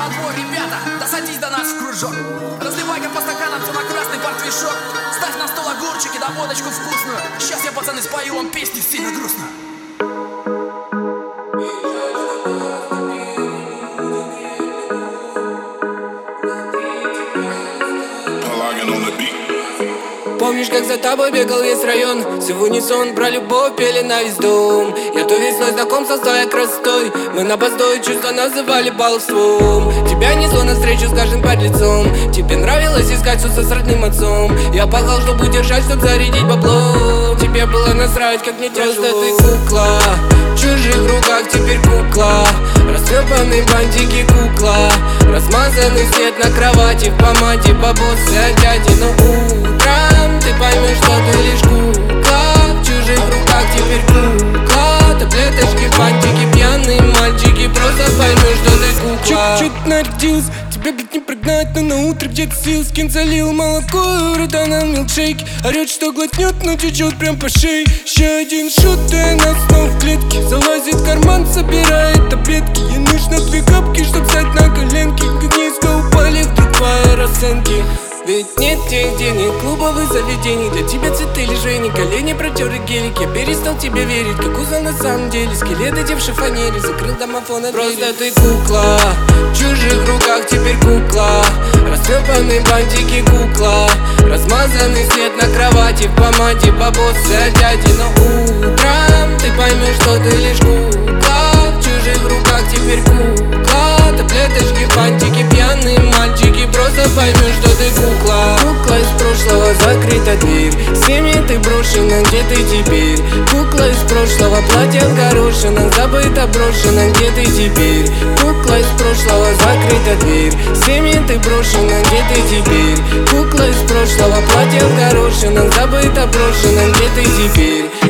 отбой, ребята, да садись до нас в кружок. Разливай-ка по стаканам темно-красный портвишок. Ставь на стол огурчики да водочку вкусную. Сейчас я, пацаны, спою вам песни сильно грустно. Помнишь, как за тобой бегал весь район? Все в унисон про любовь пели на весь дом. Я то весной знакомство стоя красотой. Мы на постое чувства называли баловством. Тебя несло навстречу с каждым подлецом. Тебе нравилось искать все с родным отцом. Я пахал, чтобы удержать, чтоб зарядить бабло. Тебе было насрать, как мне тяжело. Просто ты кукла, в чужих руках теперь кукла. Растрепанные бантики кукла. Размазанный свет на кровати, в помаде бабосы от дяди. Но утром ты поймешь, что ты лишь кукла. В чужих руках теперь кукла. Таблеточки, бантики, пьяные мальчики. Просто поймешь, что ты кукла. Чуть-чуть нарядился, тебя, блядь, не прогнать, но на утро где-то сил скин залил молоко и рода на милкшейке. Орёт, что глотнет, но течет прям по шее. Еще один шут, и она снова в клетке. Залазит в карман, собирает таблетки. Ей нужно 2 капки, чтоб встать на коленки. Как низко упали вдруг твои расценки. Ведь нет тех денег, клубов и заведений. Для тебя цветы лежени, колени протерли гелик. Я перестал тебе верить, как узнал на самом деле. Скелет одевший фанели, закрыл домофон от двери. Просто ты кукла, в чужих руках теперь кукла. Растрепанные бантики кукла. Размазанный свет на кровати, в помаде бабосы от дяди. Но утром ты поймешь, что ты лишь кукла. В чужих руках теперь кукла. Таблеточки, бантики, пьяные мальчики. Просто поймешь, что ты кукла. Кукла из прошлого, закрыта дверь. Семьи ты брошена, где ты теперь? Кукла из прошлого, платье в горошинах. Забыто, брошена, где ты теперь? Кукла из прошлого, закрыта дверь. Семьи ты брошена, где ты теперь? Кукла из прошлого, платье в горошинах. Забыто, брошена, где ты теперь?